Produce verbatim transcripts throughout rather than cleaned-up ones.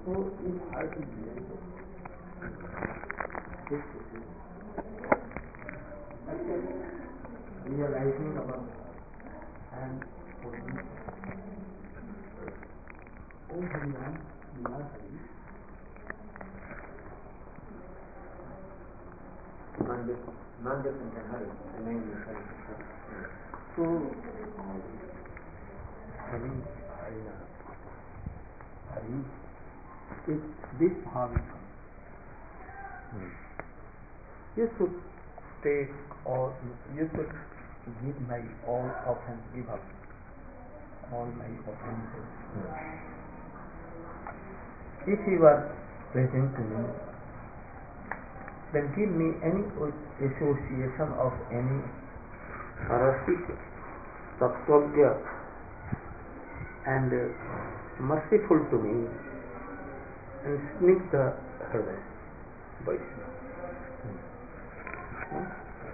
So if heart is realized, this is realizing our and holding. Om Hari Ram, Mula Hari. Non-different than Hari, the name is Hari. So, Hari, Hari, Hari, if this bhav will come, hmm. you should take all, you should give my all offense, give up all my offenses. Hmm. If you are present to me, then give me any association of any Rasik, Tattvagya and uh, merciful to me and Snigdha Hriday Vaishnava. Hmm.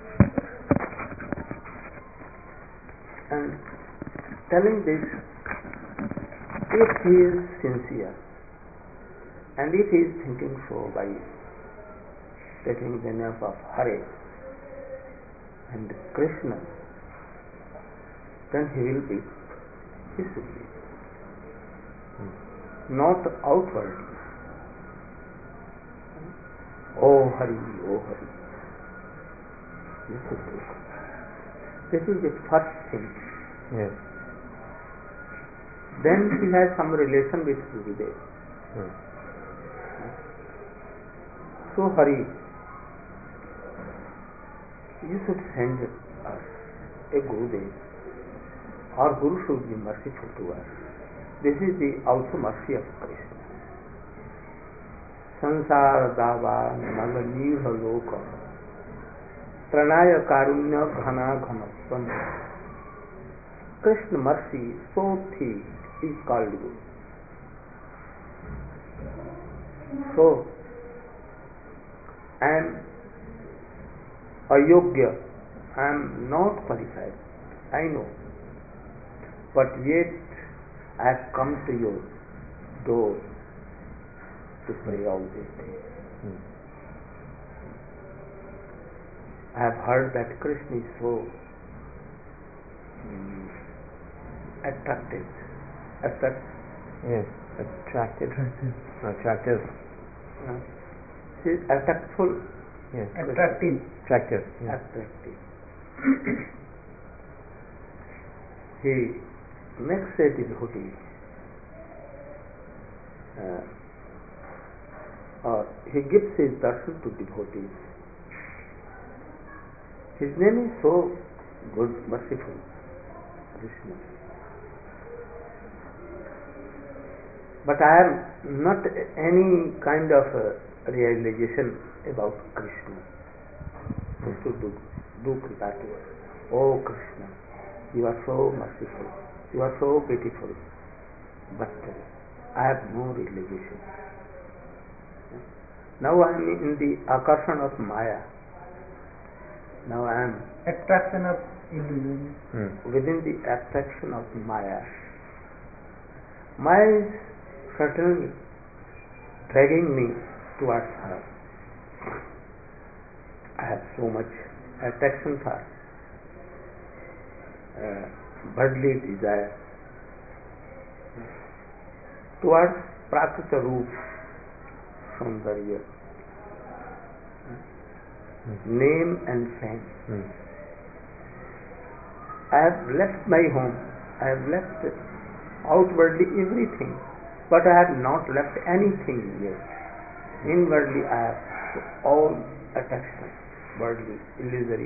And telling this, if he is sincere and if he is thinking so by taking the name of Hare and Krishna, then he will be, he should be. Hmm. Not outwardly. Oh Hari, oh Hari. This is it. This is the first thing. Yes. Then he has some relation with Gurudev. Hmm. So Hari, you should send us a Gurudev, or Guru should be merciful to us. This is the also mercy of Krishna. Sansara dava naga nirha loka pranaya karunya ghana ghana svanta. Krishna mercy so thick is called Guru. So, I am ayogya, I am not qualified, I know, but yet I have come to your door to pray all these things. Hmm. I have heard that Krishna is so um, attractive. Attract, yes, attractive. Attractive. Uh, he is attractful. Yes. Attractive. Attractive. Yes. Attractive. He makes a devotee, uh, or he gives his darshan to devotees. His name is so good, merciful, Krishna. But I have not any kind of uh, realization about Krishna. Just to do, do kripa to us. Oh Krishna, you are so merciful, you are so beautiful, but uh, I have no realization. Now I am in the akarshan of Maya. Now I am attraction of illusion. Hmm. Within the attraction of Maya. Maya is certainly dragging me towards her. I have so much attraction for uh, bodily desire towards Prakrita Roop, Saundarya, hmm. name and fame. Hmm. I have left my home, I have left outwardly everything, but I have not left anything yet. Inwardly I have all attraction, worldly, illusory,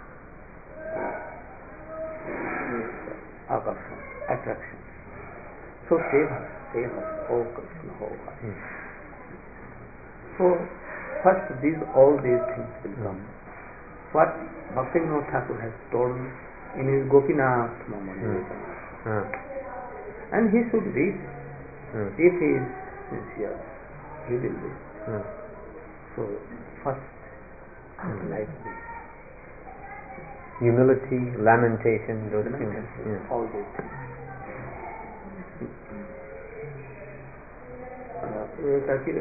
akarshan, attraction. So save us, save us, oh Krishna, oh Hari. Hmm. So first these all these things will come. What Bhaktivinoda Thakur has told me in his Gopinath Mamani. Hmm. Hmm. And he should read. Hmm. If he is sincere, he will read. Hmm. So first, hmm. like this. Humility, lamentation, those things. Yes. All these things. Uh, एक अखिले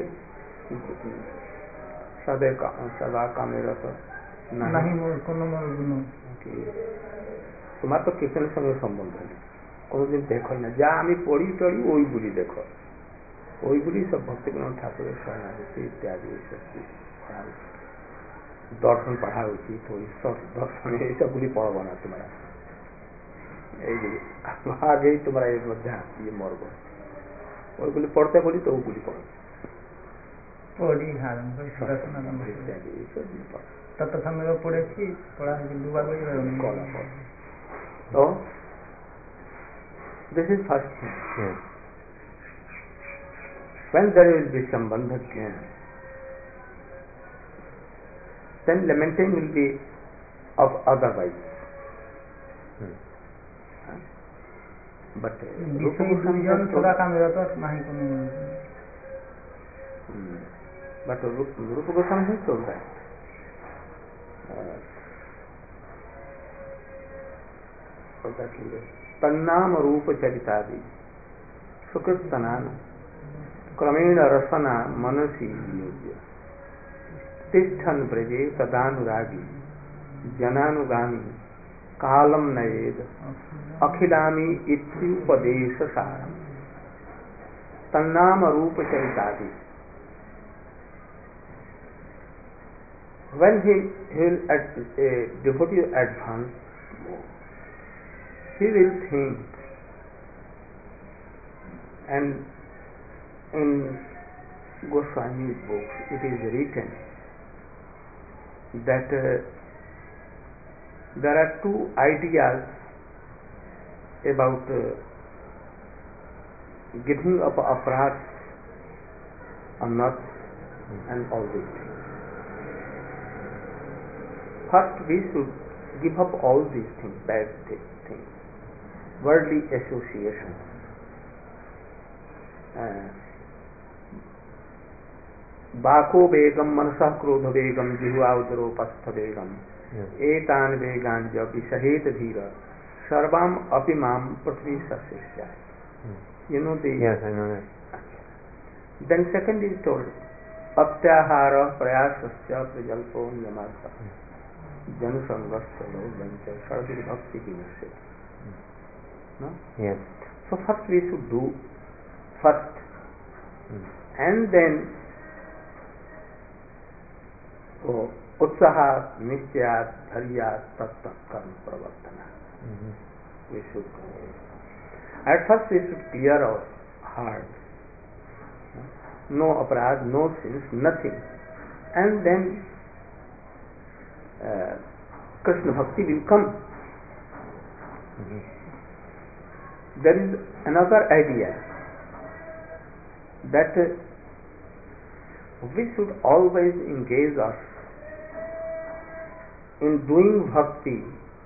सदा का सदा कामेरत नहीं मोर কোনো মোর গুণ তোমার তো কীর্তনের সঙ্গে সম্বন্ধ নেই, কোনোদিন দেখোই না, যা আমি পড়ি টড়ি ওইগুলি দেখো, ওইগুলি সব ভক্তিবিনোদ ঠাকুরের শরণাগতি ইত্যাদি এইসব পড়া উচিত, দর্শন পড়া উচিত, ওই সব দর্শনে এইসবগুলি পড়বো না তোমরা, এইগুলি আগেই তোমরা এর মধ্যে হাসিয়ে মরব, ওইগুলি পড়তে বলি তো ওগুলি পড়ো, পড়ি হারাম করে পড়াশোনা ইত্যাদি এইসবগুলি পড়ো। ততসঙ্গে পড়েছি, পড়া হয়েছে দুবার বই কলা পড়ো। তো this is first thing. Yes. When there will be sambandha jnana, then lamenting will be of otherwise. Hmm. Huh? But Rupa Goswami সদা কামেরত নাহি কোনো but Rupa Goswami has told that. Uh, that तन्नाम रूप चरितादि सुकृतनान क्रमेण रसना मनसी नियोज्य तिष्ठन ब्रजे तदानुरागी जनानुगामी कालम नयेद अखिलामी इत्युपदेश सारम तन्नाम रूप चरितादि. When he will at a devotee advance, he will think, and in Goswami's books it is written that uh, there are two ideas about uh, giving up aparat or not, and all these things. First we should give up all these things, bad things, worldly associations, बाको वेगम मनसा क्रोध वेगम जिह्वा उदरोपस्थ वेगम एतान वेगान जब विषहेत धीर सर्वाम अपिमाम पृथ्वी सस्या. You know the yes, I know that. Then second is told अत्याहार प्रयासस्य प्रजल्पो नियमार्थ जनसंगस्य लोभञ्च सर्वभक्ति विनश्य. No? Yes. So first we should do first, mm. and then oh, utsaha nityat dharyat tatta karma pravartana. Mm-hmm. We should at first we should clear our heart, no aparad, no sins, nothing, and then uh, Krishna bhakti will come. Mm-hmm. There is another idea that uh, we should always engage us in doing bhakti,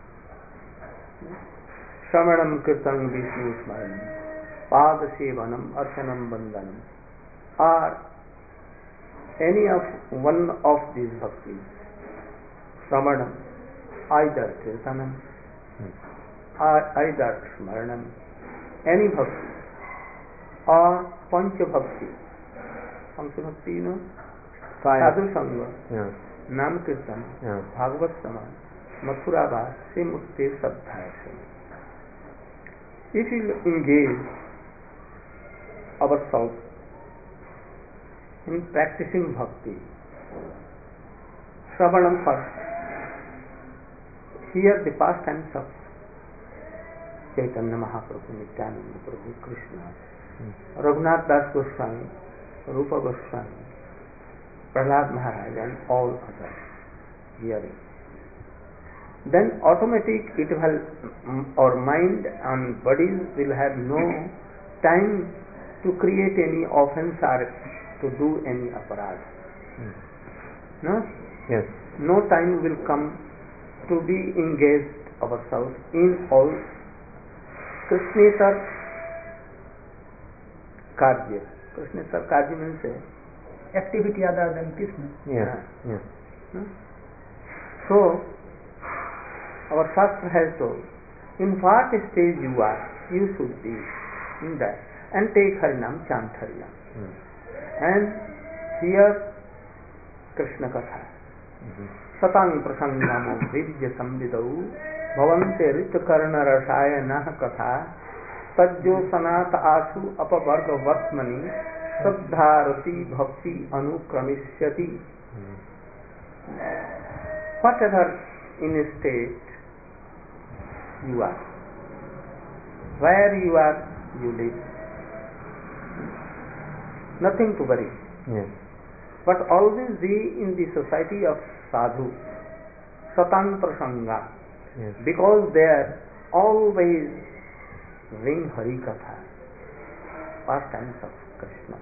Shravanam Kirtanam Vishnu Smaranam, Pada Sevanam, Archanam Bandhanam, or any of one of these bhaktis, Shravanam, either Kirtanam, or either Smaranam, any bhakti, or pancha bhakti. Pancha bhakti, you know, sadhu sangha, yeah. nam kirtan, yeah. bhagavat saman, mathura vas, se mukte sadhyaya. If we engage ourselves in practicing bhakti, Shravanam first, hear the pastimes of Chaitanya Mahaprabhu, Nityananda Prabhu, Krishna, hmm. Raghunath Das Goswami, Rupa Goswami, Prahlad Maharaj, and all others hearing. Then automatic it will, our mind and bodies will have no time to create any offense or to do any aparad. Hmm. No? Yes. No time will come to be engaged ourselves in all Krishnetar Karya. Krishnetar Karya means activity other than Krishna. Yeah. Yeah. Hmm? So, our Shastra has told, in what stage you are, you should be in that, and take Harinam, chant Harinam. Hmm. And here Krishna Katha. Satang prasangamo virya samvidau bhavante rita karna rasayana katha tajjo sanata asu apavarga vartmani saddharati bhakti anukramishyati. Whatever in a state you are, where you are, you live. Nothing to worry. Yes. But always be in the society of sadhu, satan prasanga, Yes. because there always ring Hari Katha, pastimes of Krishna.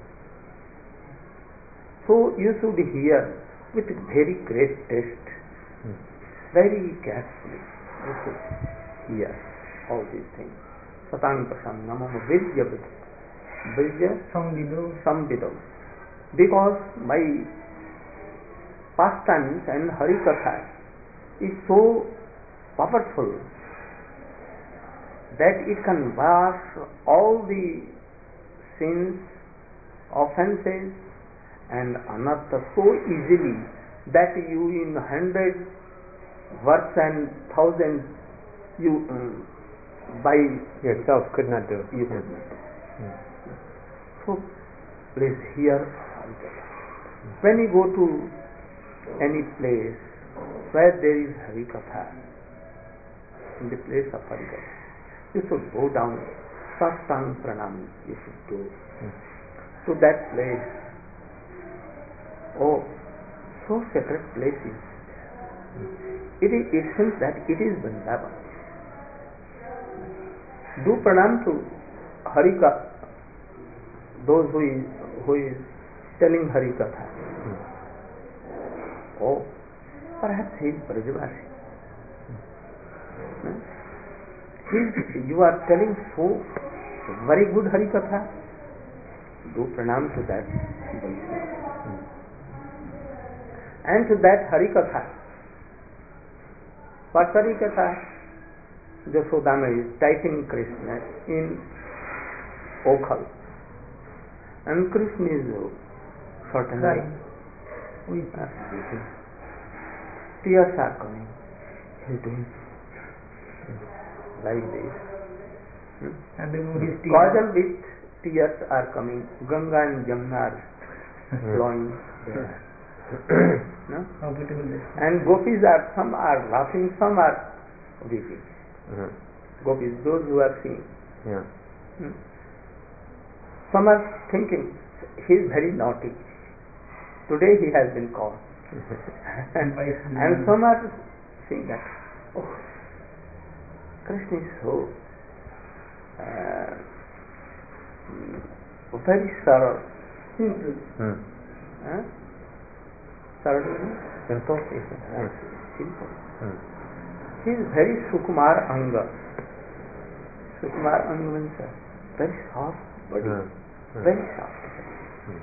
So you should hear with very great taste, Hmm. very carefully. You should hear all these things. Satan prasanga, mama virya virya Samvido. samvidam. Because my pastimes and Hari Katha is so powerful that it can wash all the sins, offenses and anartha so easily that you in hundred words and thousands you um, by Yourself could not do. you Yes. could not do. Hmm. So please hear Hari Katha. When you go to any place where there is Hari Katha, in the place of Hari Katha, you should go down, Sastang Pranam, you should go Hmm. to that place. Oh, so sacred places. It, is, it seems that it is Vrindavan. Do pranam to Hari Katha, those who is, who is telling Hari Katha. Hmm. Oh, perhaps he is Brajavasi. Hmm? He, you are telling so very good Hari Katha. Do pranam to that Vaishnava. Hmm. And to that Hari Katha. What Hari Katha? Jasodama is typing Krishna in Okhal. And Krishna is certainly Right. With uh, tears are coming. He is doing like this. Hmm? and remove his tears. Causal with tears are coming. Ganga and Jamuna are flowing there. No? How beautiful this. And gopis are, some are laughing, some are weeping. Uh-huh. Gopis, those who are seeing. Yeah. Hmm? Some are thinking, he is very naughty. Today he has been caught. and, and some are saying that, oh, Krishna is so uh, very sorrow, simple. Hmm. Huh? Sorrow means Simple. uh, simple. Hmm. He is very Sukumar Anga. Sukumar Anga means a very soft body, Hmm. Hmm. very soft. Hmm.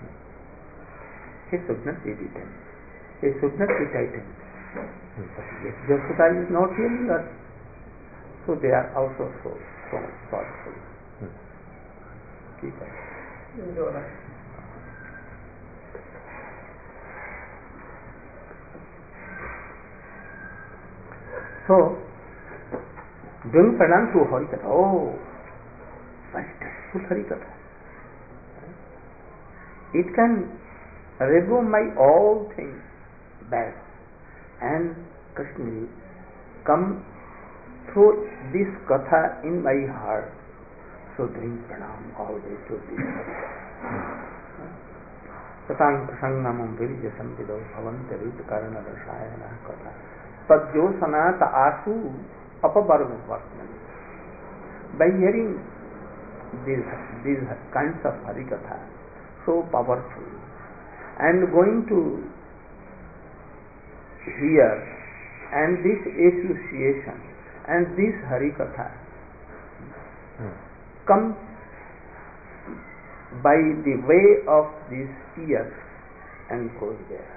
He should not be beaten. He should not be tightened. Hmm. But yet Jasudha is not really us. So they are also so, so thoughtful. Hmm. Keep it. So, doing pranam to Hari Katha, oh, very tasteful Hari Katha. It can remove my all things bad, and Krishna will come through this Katha in my heart. So doing pranam always to this Katha. Satang prasangamam virya sampido bhavante rita karana rasayana Katha. Tajjo sanata asu apavarga vartmani. By hearing these, these kinds of Hari Katha, so powerful, and going to hear, and this association, and this Hari Katha Hmm. comes by the way of these ears and goes there.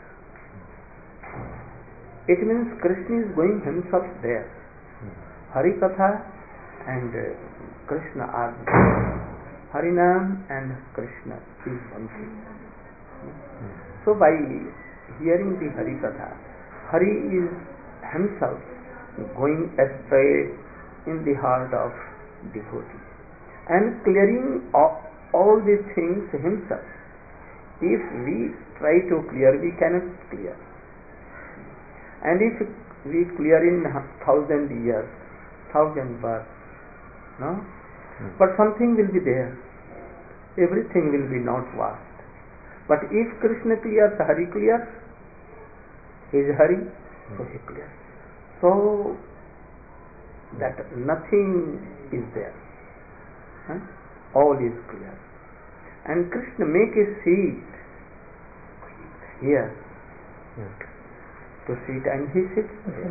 It means Krishna is going himself there. Hmm. Hari Katha and uh, Krishna are Harinam and Krishna is one thing. So by hearing the Hari Katha, Hari is himself going astray in the heart of devotee and clearing all, all these things himself. If we try to clear, we cannot clear. And if we clear in thousand years, thousand births, no? Hmm. But something will be there. Everything will be not vast. But if Krishna clears, Hari clears. He is Hari, hmm. so he clears. So that nothing is there. Huh? All is clear. And Krishna make a seat here yeah. to sit, and he sits there.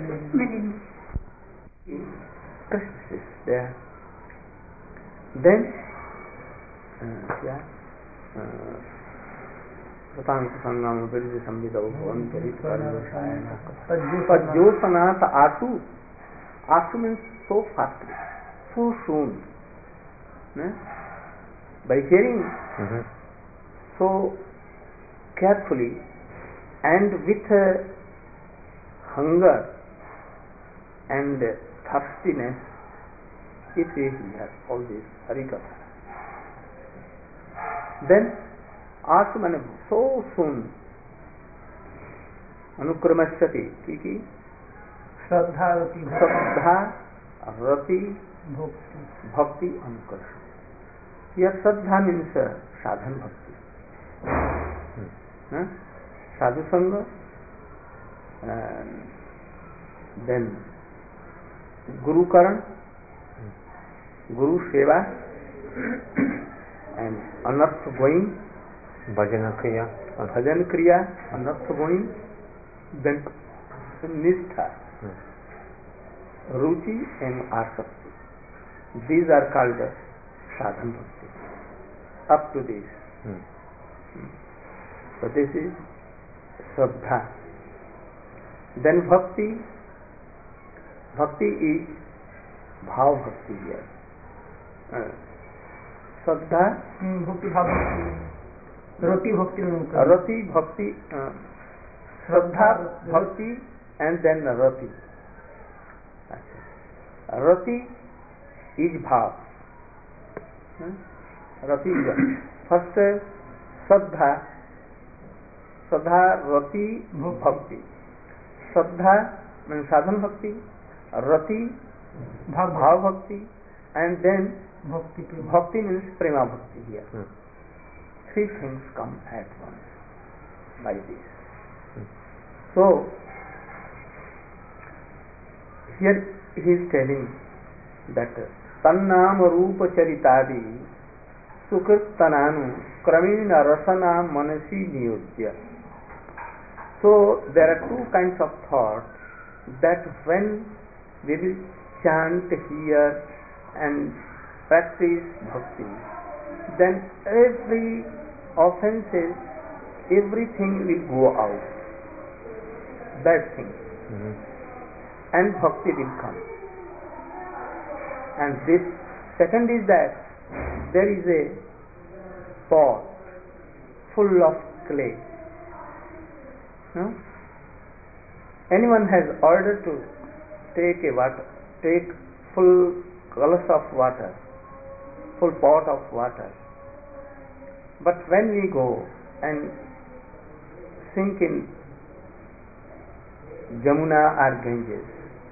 Krishna sits there. Then क्या सतांग संगम विरज संविद भवन चरित पज्योसनाथ आसु आसु means so fastly, so soon. By hearing mm-hmm. so carefully and with uh, hunger and thirstiness, if we hear all this Harikatha, then Asmana so soon Anukramasati Kiki Shraddha Rati Shraddha Rati Bhakti Anukrama. Here Shraddha means uh, sadhan bhakti. Hmm. Sadhu Sangha, and then Guru Karan, Guru Seva, and Anarth going, Bhajana Kriya, Bhajan Kriya, Anarth going, then Nistha, hmm. Ruchi and Asakti. These are called uh, sadhan bhakti. Up to this. Hmm. So this is Shraddha. Then Bhakti. Bhakti is Bhav Bhakti here. Uh, Shraddha. Bhakti Bhav Bhakti. Rati Bhakti. Rati Bhakti. Uh, Shraddha Bhakti and then Rati. Rati is Bhav. Hmm? Rati is first Shraddha. Shraddha, Rati, Bhakti. Shraddha means sadhan bhakti, Rati, Bhav bhakti, and then Bhakti, bhakti means prema bhakti here. Hmm. Three things come at once by this. Hmm. So, here he is telling that Tannam Rupa Charitadi Sukritananu Kramina Rasana Manasi Niyodya. So there are two kinds of thoughts, that when we will chant, hear and practice bhakti, then every offenses, everything will go out, bad things, mm-hmm. and bhakti will come. And this second is that there is a pot full of clay. No? Anyone has ordered to take a water, take full glass of water, full pot of water. But when we go and sink in Jamuna or Ganges,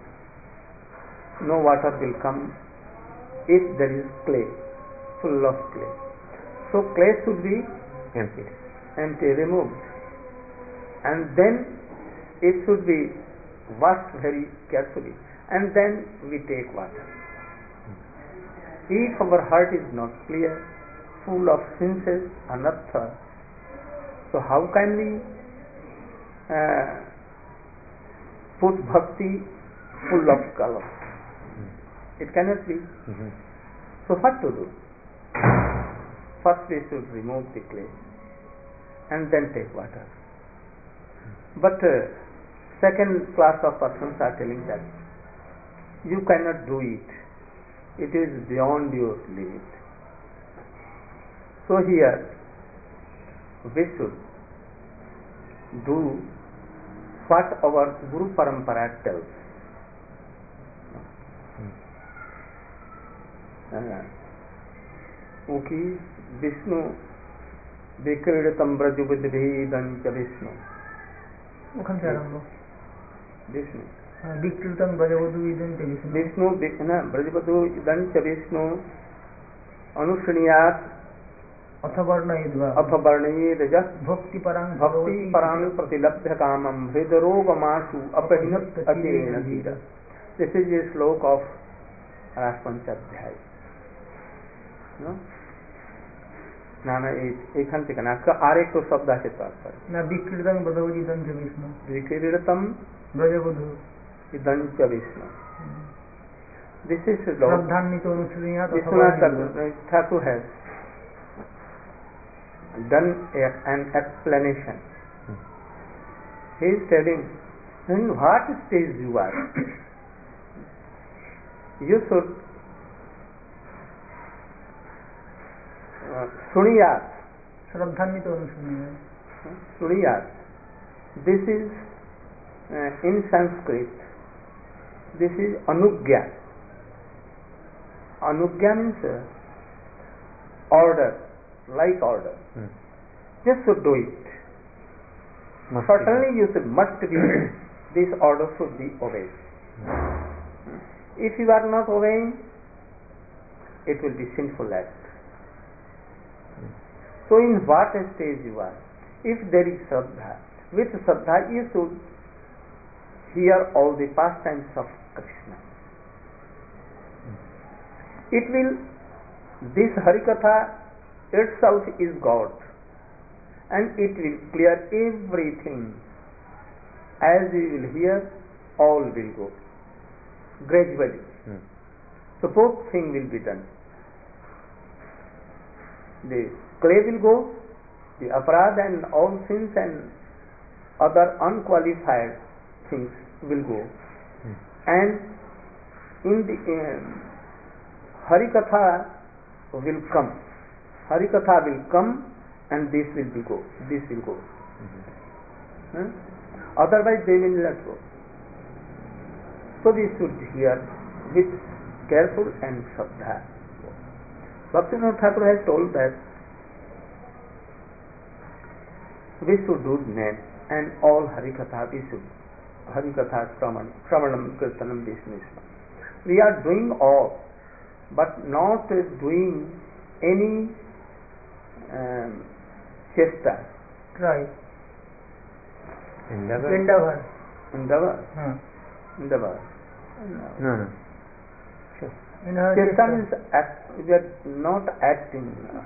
no water will come if there is clay, full of clay. So clay should be empty, empty, removed. And then it should be washed very carefully, and then we take water. If our heart is not clear, full of senses, anartha, so how can we uh, put bhakti full of color? It cannot be. Mm-hmm. So what to do? First we should remove the clay and then take water. But uh, second class of persons are telling that you cannot do it. It is beyond your limit. So here we should do what our Guru Parampara tells. Uki Vishnu Vikridatam Brajubudvidhan cha Vishnu. ওখান থেকে আরম্ভ Vishnu. বিকৃতং ব্রজবধূ বিদং চ Vishnu Vishnu na Brajubudvidhan cha Vishnu Anushriyat অথবর্ণয়িদ্বা अथ वर्णयेद यः ভক্তি পরাং भक्ति परां प्रतिलभ्य कामं हृदरोगमाशु अपहिनत अचेन धीरा. This is a slok of Raspanchadhyay. No? না না এইখান থেকে না আর একটু শব্দ আছে তারপরে না বিকৃতং ব্রজবধূ বিদং চ বিষ্ণু বিকৃতম ব্রজবধূ বিদং চ বিষ্ণু. This is a slok. শ্রদ্ধান্বিত অনুসৃণীয়াৎ Vishwanath Thakur has done a, an explanation. He is telling in what stage you are. You should uh, Suniyat. শ্রদ্ধান্বিত অনুসৃণীয়াৎ. Suniyat. This is uh, in Sanskrit. This is Anugya. Anugya means uh, order. Like order. Hmm. You should do it. Must Certainly be. you should must be this order should be obeyed. Hmm. If you are not obeying, it will be sinful act. Hmm. So in what stage you are? If there is Shraddha, with Shraddha you should hear all the pastimes of Krishna. Hmm. It will, this Harikatha itself is God, and it will clear everything. As you will hear, all will go gradually. Hmm. So both things will be done. The clay will go, the aparad and all sins and other unqualified things will go, Hmm. and in the uh, Harikatha will come. Harikatha will come and this will be go. This will go. Hmm. Hmm? Otherwise they will not go. So we should hear with careful and Shraddha. Bhaktivinoda Thakur has told that we should do name and all Harikatha we should. Harikatha Shraman, Shramanam, Kirtanam, Vishnu. We are doing all, but not doing any um, chesta, try Endeavor? Endeavour endeavor, হ্যাঁ endeavor. No, no. Chesta means act, we are not acting.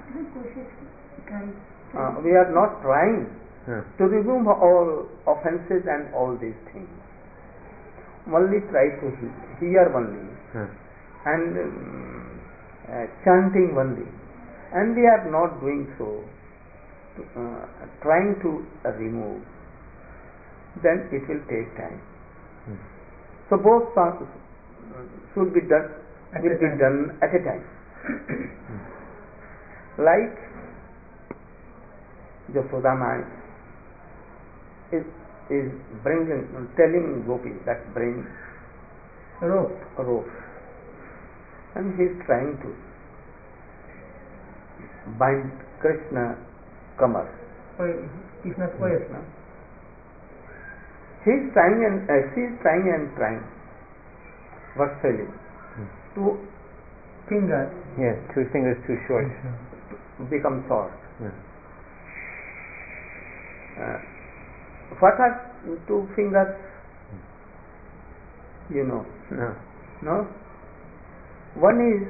Uh, we are not trying Huh. to remove all offenses and all these things. Only try to he- hear only Huh. and um, uh, chanting only, and we are not doing so. Uh, trying to uh, remove, then it will take time. Hmm. So both songs should be done, At will a be time. done at a time. Like Yashoda Mai is is bringing, telling Gopi that bring rope rope, and he is trying to bind Krishna Kamar. Krishna স্পয়েস He is trying and uh, she is trying and trying, but failing Hmm. to finger Yes, two fingers too short. become short. Yeah. Uh, what are two fingers? You know, No. no? One is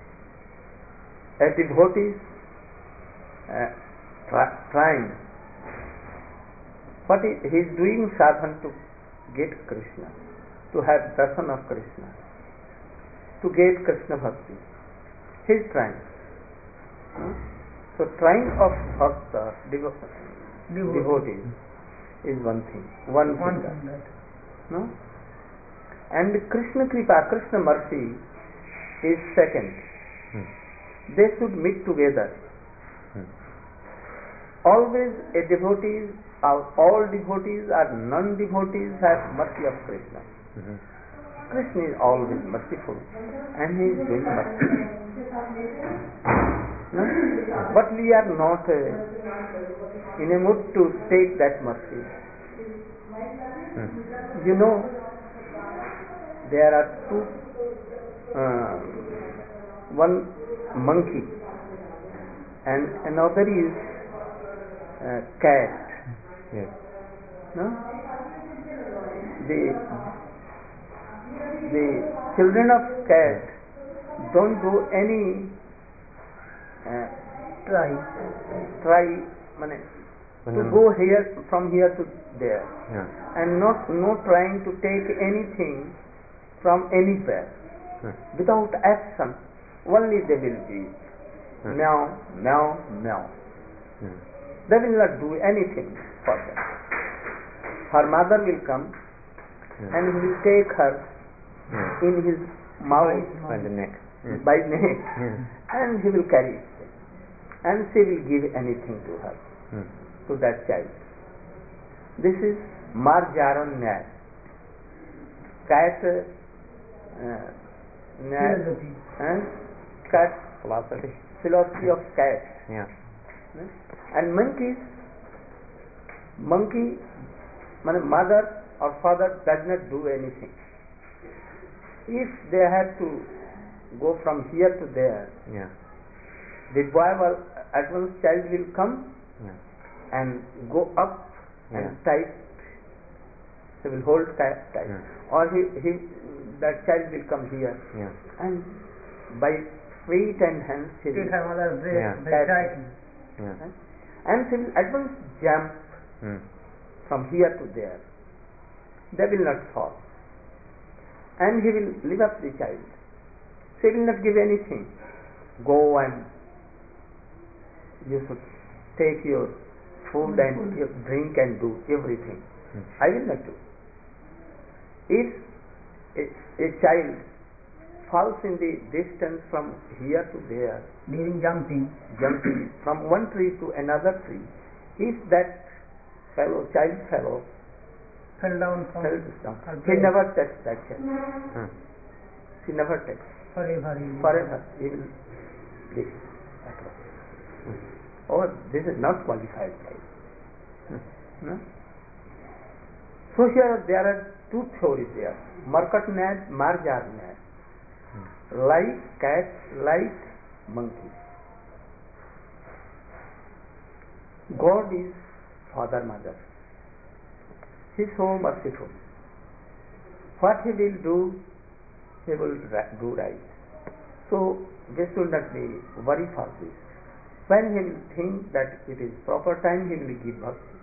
a devotee uh, try- trying, but he, he is doing sadhan to get Krishna, to have darshan of Krishna, to get Krishna bhakti. He is trying. Hmm? So trying of bhakta, devo- devotee is one thing, one one finger. Finger No? And Krishna Kripa, Krishna mercy is second. Hmm. They should meet together. Hmm. always a devotee, or all devotees or non-devotees have mercy of Krishna. Mm-hmm. Krishna is always merciful and he is doing mercy. No? But we are not uh, in a mood to take that mercy. Mm. You know, there are two, uh, one monkey and another is uh, cat. Yes. No? The, the children of cat don't do any uh, Try. try mane, to go here from here to there, Yeah. and not not trying to take anything from anywhere Hmm. without action. Only they will be Hmm. meow meow meow. Hmm. They will not do anything for them. Her mother will come Hmm. and he will take her Hmm. in his mouth By the neck. Hmm. by neck Hmm. and he will carry it, and she will give anything to her, Hmm. to that child. This is Marjaran Nyaya. Cat uh, Nyaya, Philosophy. eh? Cat Philosophy. philosophy of cat. Yeah. And monkeys, monkey, mother or father does not do anything. If they have to go from here to there, Yeah. the boy will, at once child will come Yeah. and go up Yeah. and tight. He will hold tight, tight. Yeah. or he, he that child will come here Yeah. and by feet and hands he will Take her mother very, Yeah. very tightly. Yeah. and he will at once jump Hmm. from here to there. They will not fall, and he will lift up the child. He will not give anything. Go and you should take your food and your drink and do everything. Hmm. I will not do. If a, a child falls in the distance from here to there, During jumping, jumping from one tree to another tree, if that fellow, child fellow, fell down from fell down, her he place. never touched that child. Hmm. He never touched. Forever. he- Forever he will live at all. Oh, this is not qualified child. No? So here there are two theories there. Markat Nyaya, Marjar Nyaya. Like cat, like monkey. God is father, mother. He is so merciful. What he will do, he will do right. So we should not be worried for this. When he will think that it is proper time, he will give bhakti.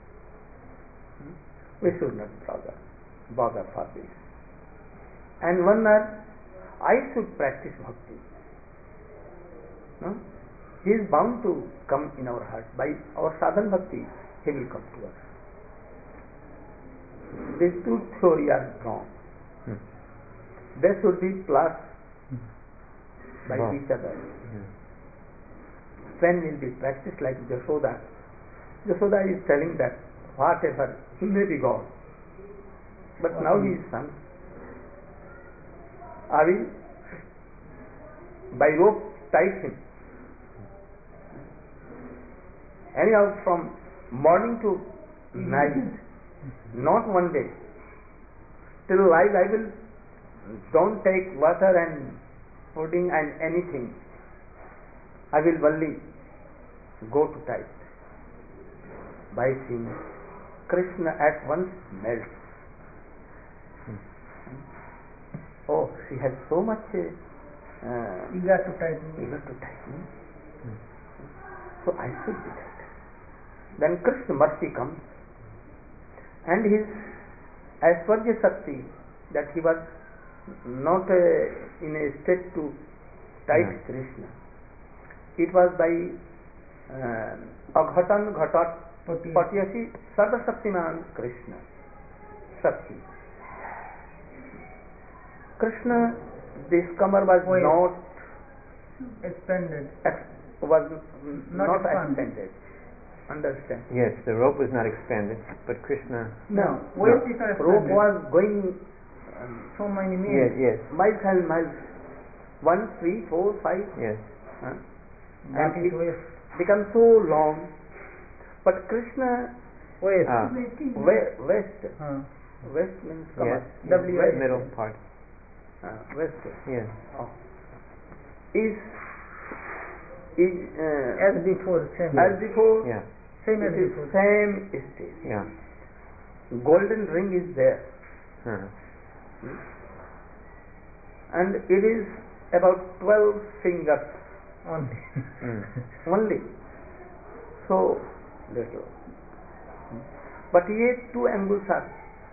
We should not bother, bother for this. And one night, I should practice bhakti. No? He is bound to come in our heart. By our sadhan bhakti, he will come to us. These two theories are wrong. Hmm. They should be plus by Wow. each other. Yeah. When will be practiced like Jashoda. Jashoda is telling that whatever, he may be God, but What now he he is son. I will by rope tie him. Anyhow, from morning to night, not one day. Till life I will don't take water and pudding and anything. I will only go to tight. By seeing Krishna at once melts. Hmm. Oh, she has so much uh, eager to try to. eager to touch me. Hmm. So I should be that. Then Krishna mercy comes, and his Aishwarya Shakti, that he was not uh, in a state to touch Yeah. Krishna. It was by uh, Aghatan Ghatat Pati- Patyasi Sarva Shaktiman Krishna Shakti. Krishna, this kamar was Oh, yes. not expanded. ex- was Not not expanded. expanded. Understand? Yes, the rope was not expanded, but Krishna. No, waist is not Rope expanded. was going um, So many Yes, meals. yes, miles and miles. One, three, four, five. yes. Huh? That And is it waist. becomes so long. But Krishna, Waist. Ah, we- west, Uh, west means yes. Kamal. W West, Middle part. uh, west Yes. oh, is is uh, as before, same. as before. Yeah. Same as It is before. same stage. Yeah. Golden ring is there, Uh-huh. and it is about twelve fingers Only. Mm. only. So little. But yet two angles are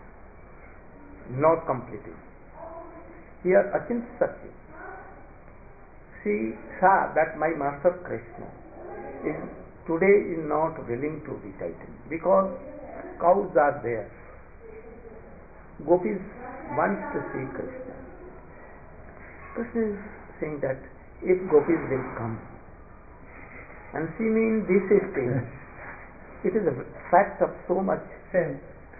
not completed. Here Achint Sakti. She saw that my master Krishna is today is not willing to be tightened because cows are there. Gopis want to see Krishna. Krishna is saying that if gopis will come and see me in this state, it is a fact of so much. Same.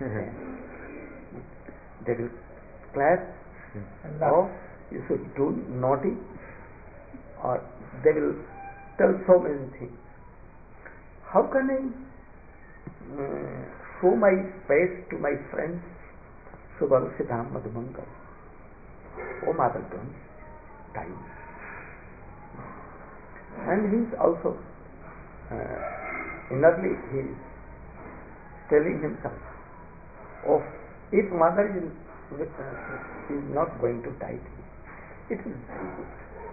They will clap, And or you should do naughty, or they will tell so many things. How can I uh, show my face to my friends? Subharu Siddham Madhumangal. Oh, mother, don't time. And he is also uh, inwardly he is telling himself, oh, if mother is, uh, is not going to die, it is very good.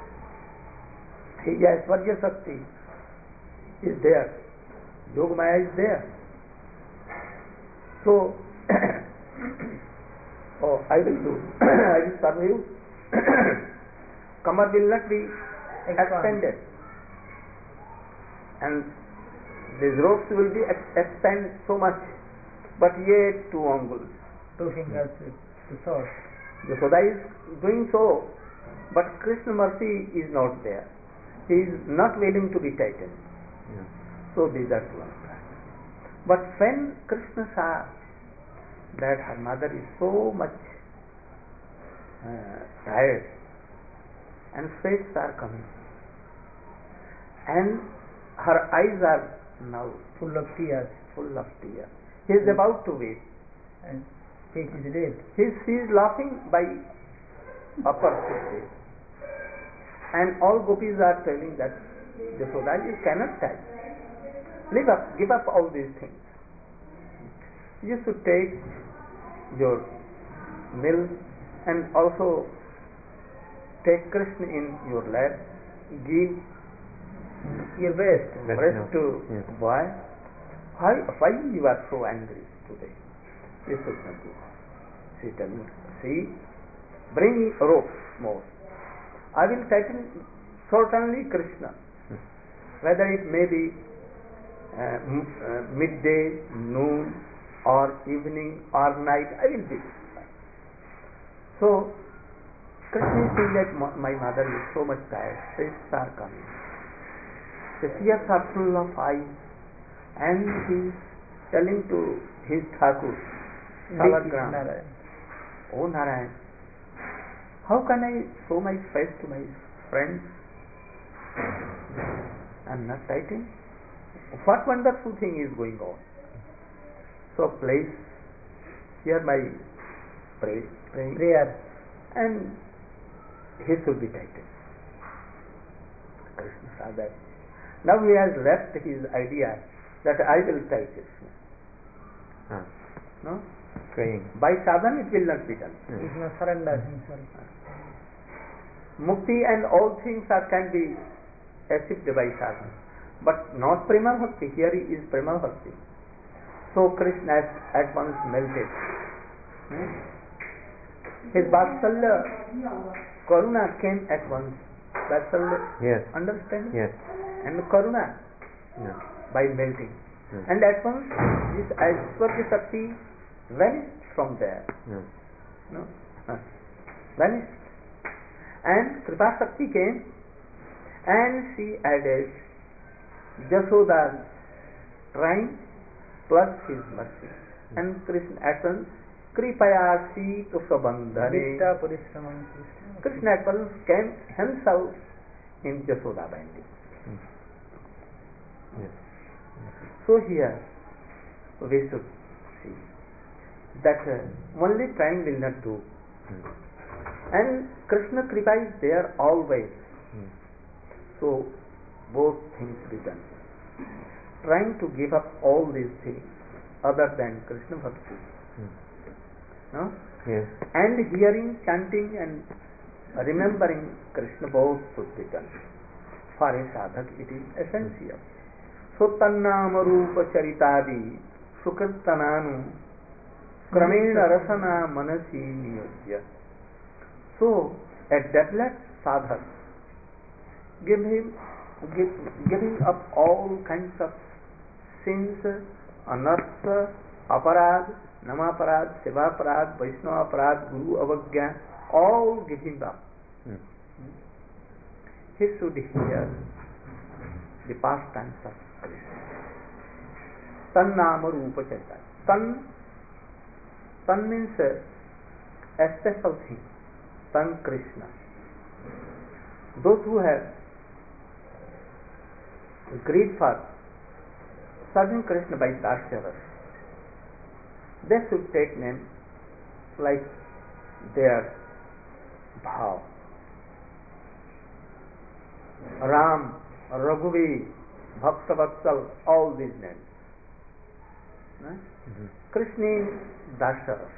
He has Swarya Shakti is there, Yogmaya is there. So, oh, I will do, I will serve you. Kamar will not be expanded, and these ropes will be ex- expanded so much, but yet two angles. two fingers with the sword. Yashoda is doing so, but Krishna mercy is not there. He is not willing to be tightened. Yeah. So these are two aspects. But when Krishna saw that her mother is so much uh, tired and sweats are coming and her eyes are now Full of tears. full of tears, he is about to weep. And face is red. He, she is laughing by upper surface. And all gopis are telling that Yashoda, you cannot die. Leave up, give up all these things. You should take your milk and also take Krishna in your lap, give Your breast. Breast breast milk. to Yes. boy. Why, why you are so angry today? You should not do. She tell me, see, bring rope more. I will tighten certainly Krishna. Whether it may be uh, m- uh, midday, noon, or evening, or night, I will be. So, Krishna is saying that mo- my mother is so much tired, sweats are coming. The tears are full of eyes, and he is telling to his Thakur, Salagram, Narayan. Oh Narayan, how can I show my face to my friends? I am not tightened. What wonderful thing is going on? So please hear my pray, praying, Prayer. and he should be tightened. Krishna saw that. Now he has left his idea that I will tie Krishna. Ah, No? praying. By sadhana it will not be done. He is not surrender himself. Mukti and all things are can be achieved by sadhana, but not prema bhakti. Here is prema bhakti. So Krishna at, at once melted. Hmm? His Vatsalya, Karuna came at once. Vatsalya, Yes. understand? Yes. And Karuna Yeah. by melting. Yes. And at once this Aishwarya Shakti vanished from there. Yeah. No? Huh. Vanished. And Kripa Shakti came and she added Jashoda's trying plus his mercy. And Krishna actions Kripaya Sita Sabandhane. Vitta Parisramam Krishna. Krishna actions came himself in Jasoda binding. Mm. Yes. So here we should see that uh, only trying will not do. Mm. And Krishna Kripa is there always. Mm. So both things be done. Trying to give up all these things other than Krishna Bhakti. Mm. No? Yes. And hearing, chanting and remembering Krishna both should be done. For a sadhak it is essential. So tannama rupa charitadi sukirtananu kramena rasana manasi niyojya. So a deathless sadhak give him give, giving up all kinds of sins, anartha, aparad, namaparad, sivaparad, vaishnavaparad, guru avagya, all giving up. Mm. He should hear the pastimes of Krishna. Tan nama rupa charita. Tan, tan means a special thing. Tan Krishna. Those who have greed for serving Krishna by Darshavas, they should take names like their bhav. Ram, Raghuvi, Bhaktavatsal, all these names. Right? Mm-hmm. Krishna is Darshavas.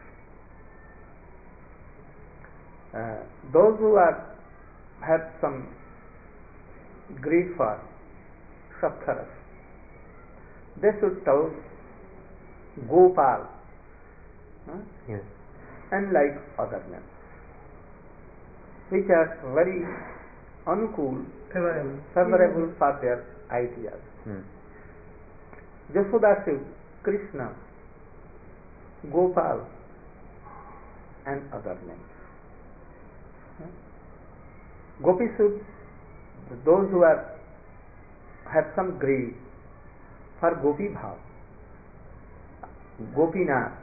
Uh, those who are have some greed for Saptharas, they should tell Gopal, huh? Yes. and like other names, which are very uncool, Favorable. favorable for their ideas. Mm. Jasoda should Krishna, Gopal, and other names. Huh? Gopi should, those who are have some greed for Gopi Bhav, Gopinath,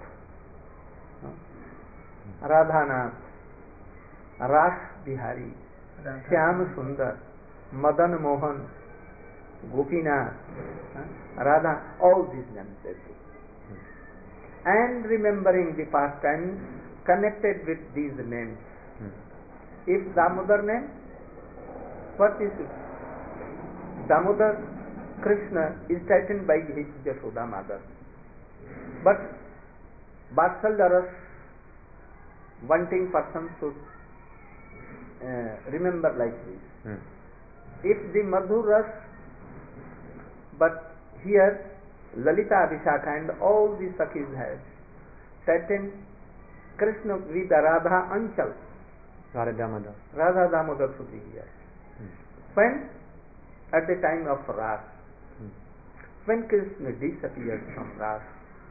huh? Radhanath, Ras Bihari, Shyam Sundar, Madan Mohan, Gopinath, huh? Radha, all these names they do. And remembering the past times connected with these names. Mm. If Damodar name, what is it? Damodar Krishna is titled by his Jashoda mother. But Vatsalya wanting person should uh, remember like this. Mm. If the Madhur Ras, but here Lalita Vishakha and all the Sakhis have tightened Krishna with Radha Anchal. Radha Damodar. Radha Damodar should be here. Mm. When? At the time of Ras. Mm. When Krishna disappeared from Ras,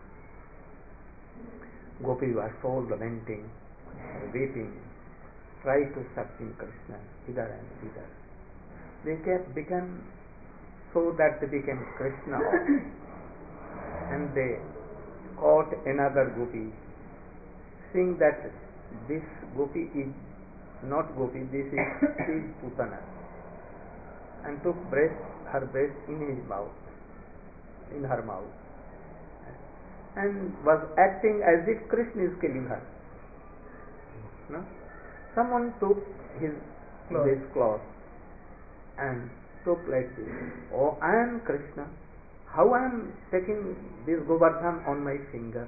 Gopi was so lamenting, weeping, tried to search in Krishna, hither and thither. They kept, became so that they became Krishna also. And they caught another Gopi, seeing that this Gopi is not Gopi, this is, she is Putana, and took breast, her breast in his mouth, in her mouth, and was acting as if Krishna is killing her. No? Someone took his Cloth. this cloth and took like this. Oh, I am Krishna. How I am taking this Govardhan on my finger?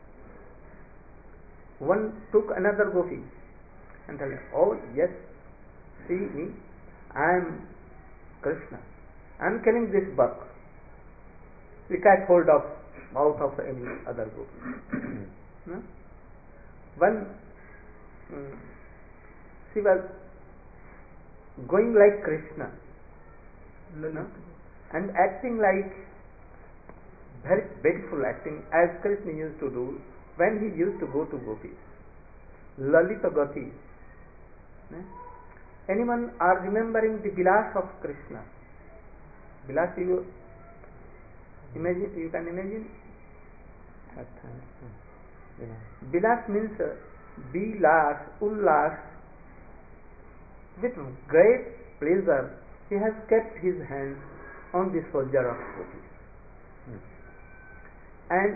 One took another Gopi and told, oh yes, see me, I am Krishna. I am killing this buck. We catch hold of mouth of any other Gopi. No? One, um, she was going like Krishna, no? And acting like very beautiful acting as Krishna used to do when he used to go to gopis. Lalita Gati. No? Anyone are remembering the Vilas of Krishna? Vilas, you Imagine, you can imagine. That time. Hmm. Yeah. Vilas means uh, Vilas, Ullas. With great pleasure, he has kept his hands on the soldier of Gopi. Hmm. And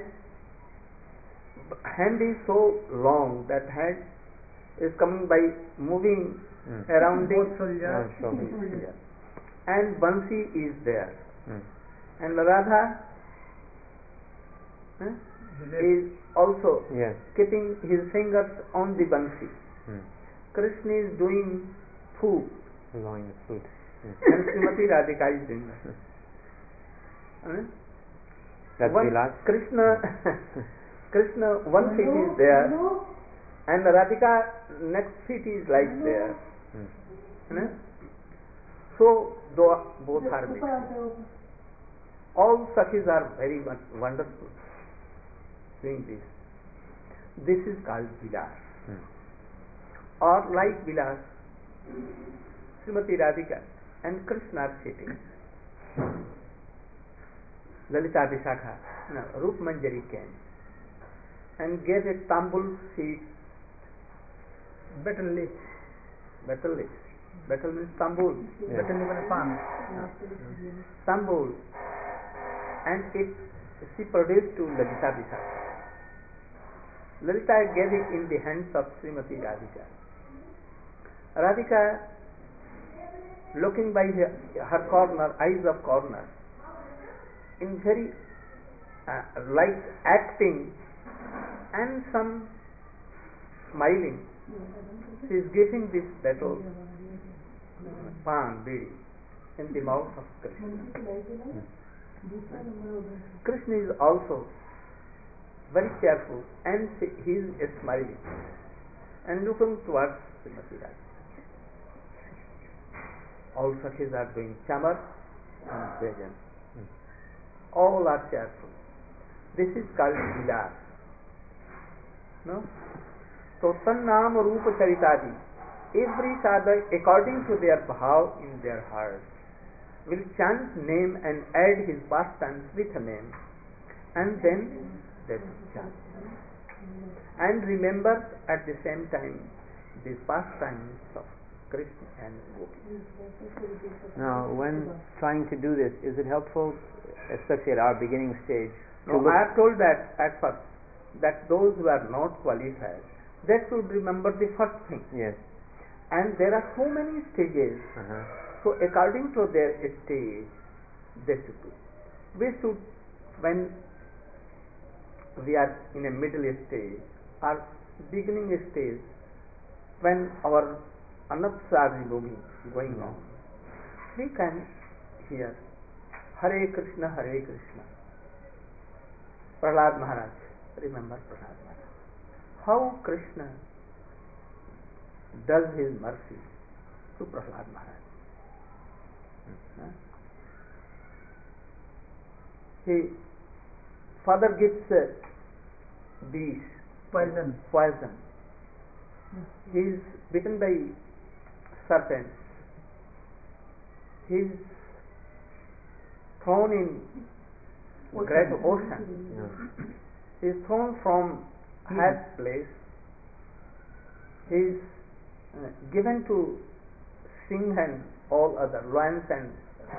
hand is so long that hand is coming by moving Hmm. around the Both soldiers. Ah, so- soldier. And Bansi is there. Hmm. And Radha eh, is also Yes. keeping his fingers on the Bansi. Hmm. Krishna is doing food Blowing the flute. Hmm. and Srimati Radhika is doing that. Eh? That's One Vilas. Krishna, Krishna, one feet is there, and Radhika next feet is like there. Hmm. Eh? So though both are mixed. All Sakhis are very much wonderful doing this. This is called Vilas. Hmm. Or like Vilas, Srimati Radhika and Krishna are sitting. Lalita Vishakha, no, Rup Manjari came and gave a tambul seat, Better lip. betel leaf. Betel means tambul, Yes. Better lip and palm. tambul, and it she produced to Lalita Vishakha. Lalita gave it in the hands of Srimati Radhika. Radhika, looking by her, her corner, eyes of corner, in very uh, like acting and some smiling, she is giving this betel pan bidi in the mouth of Krishna. Krishna is also very cheerful and he is smiling and looking towards Srimati Radhika. All Sakhis are doing chamar and bhajan. All are cheerful. This is called Vilas. No? So Tannam Rupa Charitadi, every sadhak according to their bhav in their heart will chant name and add his pastimes with a name, and then they will chant and remember at the same time the pastimes of Krishna and Gopi. Now, when trying to do this, is it helpful, especially at our beginning stage, to No, look? I have told that at first, that those who are not qualified, they should remember the first thing. Yes. And there are so many stages. Uh-huh. So according to their stage, they should do. We should, when we are in a middle stage or beginning stage, when our anapsa are moving, going on, we can hear Hare Krishna, Hare Krishna. Prahlad Maharaj, remember Prahlad Maharaj. How Krishna does his mercy to Prahlad Maharaj. Huh? He, father gives uh, bees, Poison. poison. He is bitten by serpents. He is thrown in great ocean. Yeah. He is thrown from highest place. He is uh, given to Singh and all other lions, and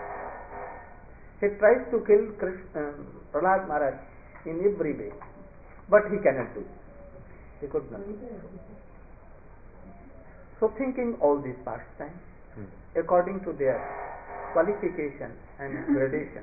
he tries to kill Krishna, um, Prahlad Maharaj in every way, but he cannot do. He could not. So thinking all these pastimes Hmm. according to their qualification and gradation,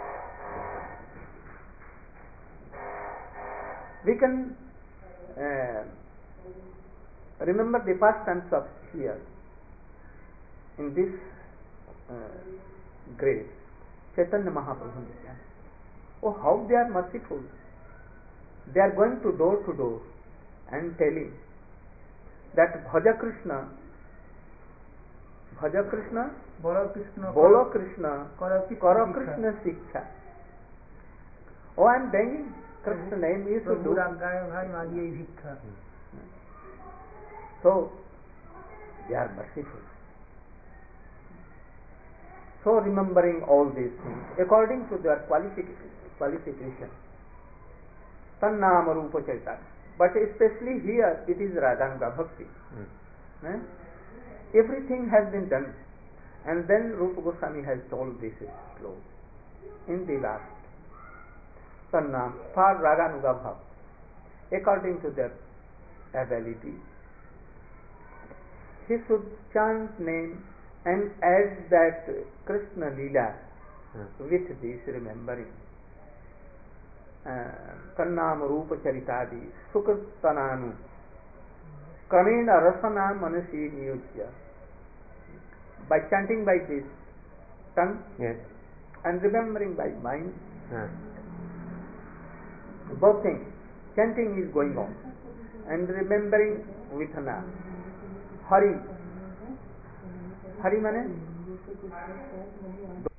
we can uh, remember the pastimes of here in this uh, grade, Chaitanya Mahaprabhu. Oh, how they are merciful! They are going to door to door and telling that Bhaja Krishna, Bhaja Krishna, Bolo Krishna. Bolo Krishna, Karo Krishna Karo Shiksha. Krishna Shiksha. Oh, I am begging Krishna name you should do. Prabhu Ragaya Bhai Magiye Bhikkha. So, they are merciful. So, remembering all these things according to their qualifications. qualification. Tannama Rupa Charita. But especially here it is Radhanuga Bhakti. Mm. Eh? Everything has been done, and then Rupa Goswami has told this slow in the last. Tannam for Raganuga Bhakti, according to their ability, he should chant name and add that Krishna Leela Mm. with this remembering. Kannam Rupa Charitadi Sukritananu Kramena Rasana Manasi Niyujya. By chanting by this tongue, Yes. and remembering by mind, Ah. both things, chanting is going on and remembering with na Hari. Hari means